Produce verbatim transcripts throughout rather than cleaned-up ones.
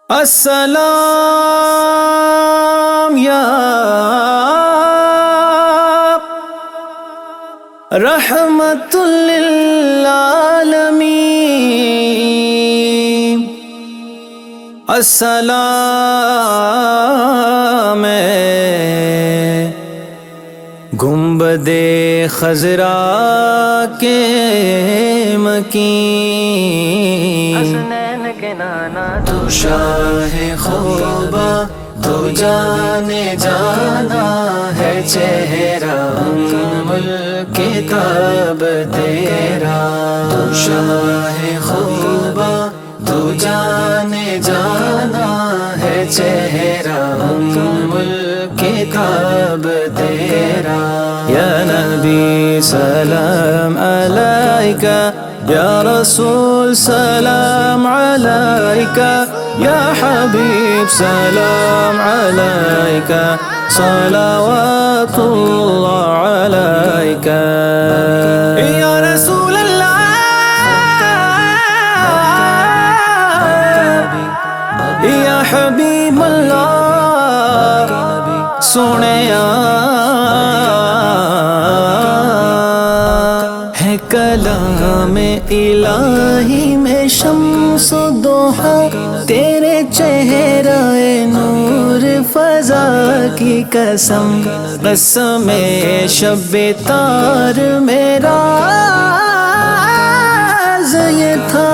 السلام یا رحمت للعالمین، السلام گنبد خضرا کے مکین، تو شاہ خوبا تو جانے جانا ہے چہرہ ملک کتاب تیرا، تو شاہ خوبا تو جانے جانا ہے چہرہ ملک کتاب تیرا، یا نبی سلام علیکہ، یا رسول سلام علیکہ، یا حبیب سلام علیکہ، صلوات اللہ علیکہ، یا رسول اللہ، یا حبیب اللہ، سنیا ہے کلام الہی میں شمس و ضحیٰ، تیرے چہرہ نور فضا کی قسم، قسم شب تار میرا یہ تھا،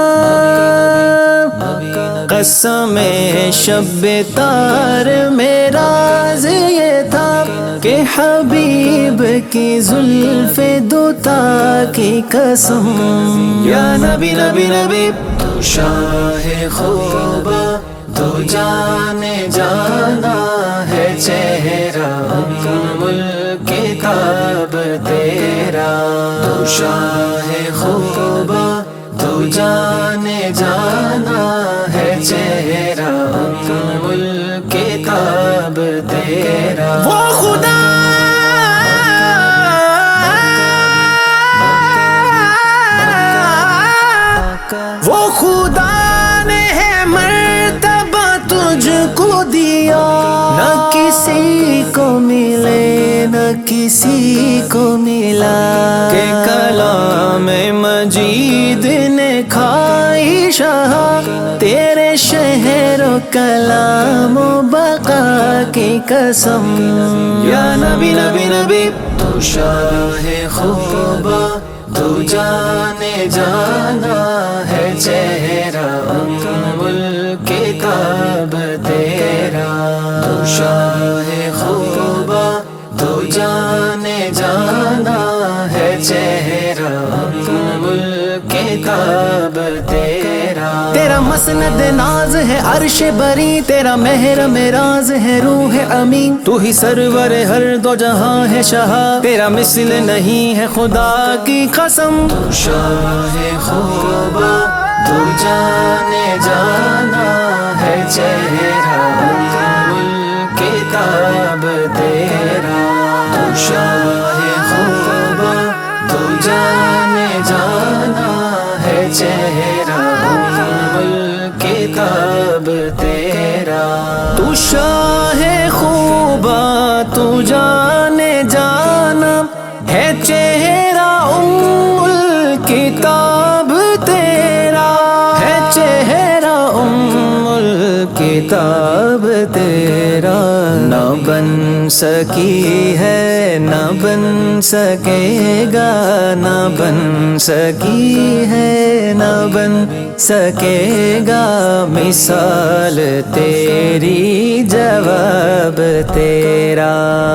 قسم شب تار میرا یہ تھا کہ حبیب کی زلف دوتا کی قسم، یا نبی نبی نبی، تو شاہ خوبا تو جانے جانا ہے چہرہ ملک کتاب تیرا، تو شاہ خوبا تو جانے جانا ہے چہرہ ملک کتاب تیرا، وہ خدا وہ خدا نے ہے مرتبہ تجھ کو دیا، نہ کسی کو ملے نہ کسی کو ملا، کہ کلام مجید نے کھائی شاہ تیرے شہر و کلام و بقا کی قسم، یا نبی نبی نبی، تو شاہ خوبا تو جانے جانا ہے چہرہ ملک کتاب تیرا، تو شاہ خوبا تو جانے جانا ہے چہرہ ملک کتاب تیرا، تیرا مسند ناز ہے عرش بری، تیرا مہر معراج ہے روح امین، تو ہی سرور ہر دو جہاں ہے شاہ، تیرا مثل نہیں ہے خدا کی قسم، تو شاہ خوبا تو جانے جانا ہے چہرہ ملک کتاب تیرا، تو شاہ خوبا تو جانے جانا ہے چہرہ ملک کتاب تیرا، تو شاہ خوبا تو جانے جانا ہے چہرہ ام الکتاب تیرا، ہے چہرہ ام الکتاب تیرا، نہ بن سکی ہے نہ بن سکے گا، نہ بن سکی ہے نہ بن سکے گا، مثال تیری جواب تیرا،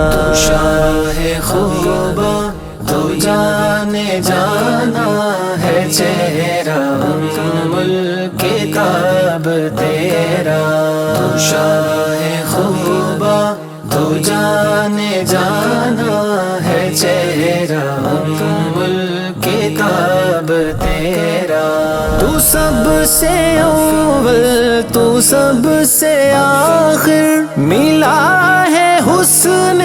شاہ خوبا تو جانے جانا ہے چہرہ ملک کتاب تیرا، تو شاہ خوبا تو جانے جانا ہے چہرہ ملک کتاب تیرا، تو سب سے اول تو سب سے آخر، ملا ہے حسن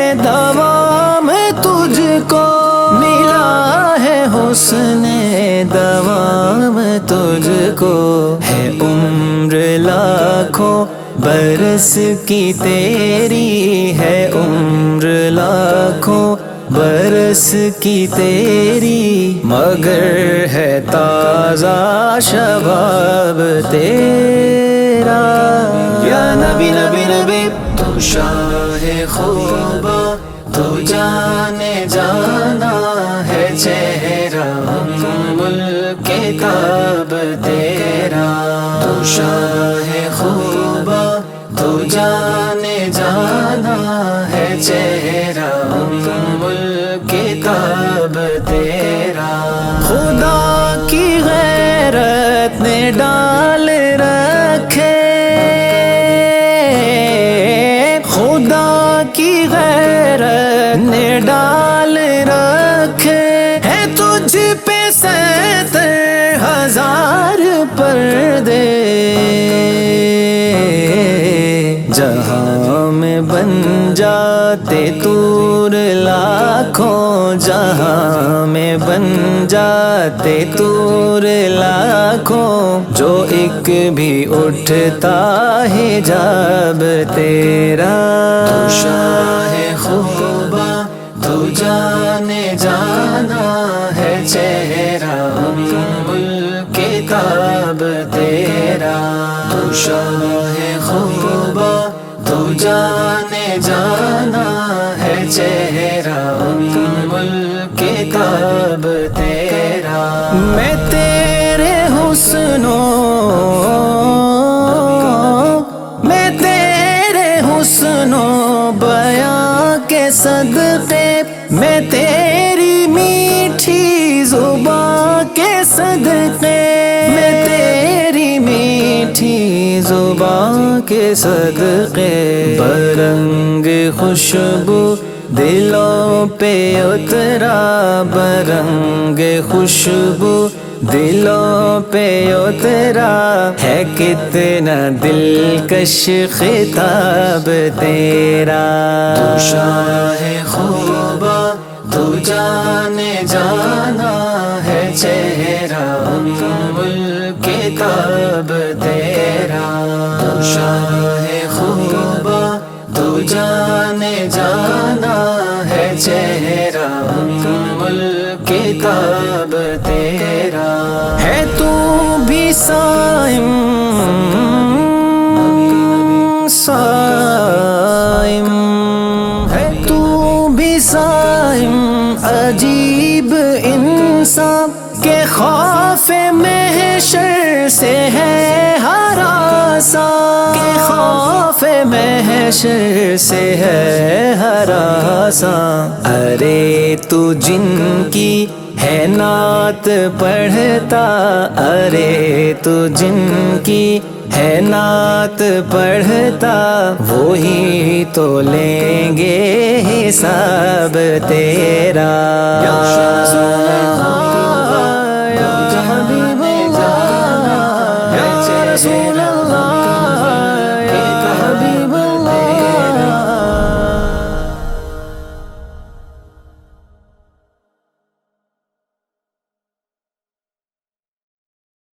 دوام تجھ کو، ملا ہے حسن دوام تجھ کو، ہے عمر لاکھوں برس کی تیری ہے، عمر لاکھوں برس کی تیری، مگر ہے تازہ شباب تیرا۔ یا نبی نبی نبی تو شاہ خوبا، تو جانے جانا ہے چہرہ ملک کعب تیرا۔ تو شاہ خوبا، تو جانے جانا ہے چہرہ ملک کعب تیرا۔ خدا کی غیرت نے ڈال رکھے، خدا کی غیرت نے ڈال رکھے، ہے تجھ پہ ستر ہزار پردے، جہاں میں بن جاتے طور لاکھوں، جہاں میں بن جاتے طور لاکھوں، جو ایک بھی اٹھتا حجاب تیرا۔ تو شاہ خوبا، تو جانے جانا ہے چہرہ ملک کعب تیرا۔ تو شاہ خوبا، تو جانے جانا ہے چہرہ ملک کعب تیرا۔ میں تیرے حسنوں، میں تیرے حسنوں بیاں کے صدقے، میں تیری میٹھی زبان کے صدقے، میں تیری میٹھی زبان کے صدقے، برنگ خوشبو دلوں پہ اترا، برنگ خوشبو دلوں پہ اترا، ہے کتنا دلکش خطاب تیرا۔ تو شاہ خوبا، تو جانے جانا ہے چہرہ ملک کعب تیرا۔ تو شاہ خوبا، تو جانے جانا ہے چہرہ ملک کعب تیرا۔ ہے تو بھی صائم صائم، ہے تو بھی صائم، عجیب انسان کے خوف محشر سے ہے ہراساں، کے خوف محشر سے ہے ہراساں۔ ارے تو جن کی ہے نعت پڑھتا، ارے تو جن کی ہے نعت پڑھتا، وہی تو لیں گے حساب تیرا۔